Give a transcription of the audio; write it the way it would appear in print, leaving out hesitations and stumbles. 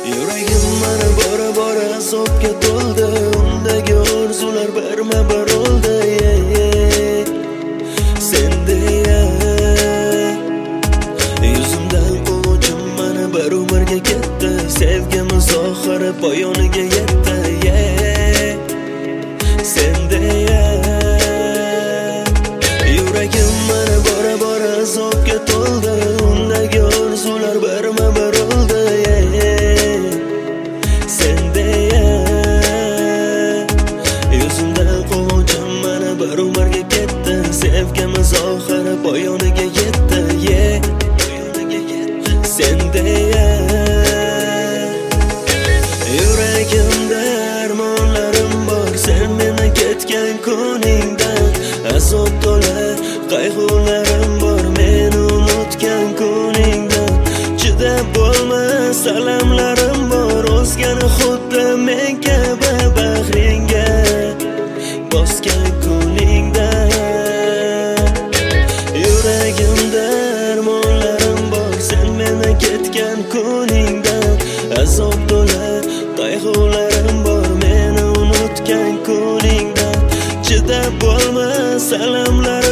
Yuragim mana bora bora azobga to'ldi, undagi orzular birma-bir oldi. Sendeya yuzimdan quvonchim mana bir umrga ketdi, sevgimiz oxiri poyoniga yetdi. Sendeya yuragim mana bora bora azobga to'ldi, undagi orzular birma-bir oldi. Sendeya yuzimdan quvonchim mana bir umrga ketdi, sevgimiz oxiri poyoniga yetdi. Sendeya yuragimda armonlarim bor, sen meni ketgan kuningdan azob to'la qayg'ularim bor, meni unutgan kuningdan chidab bo'lmas salamlarim bor, o'zgani xuddi men kabi bag'ringga bosgan kuningdan. Yuragimda armonlarim bor, sen meni ketgan kuningdan azob to'la qayg'ularim bor, meni unutgan kuningdan chidab bo'lmas salamlar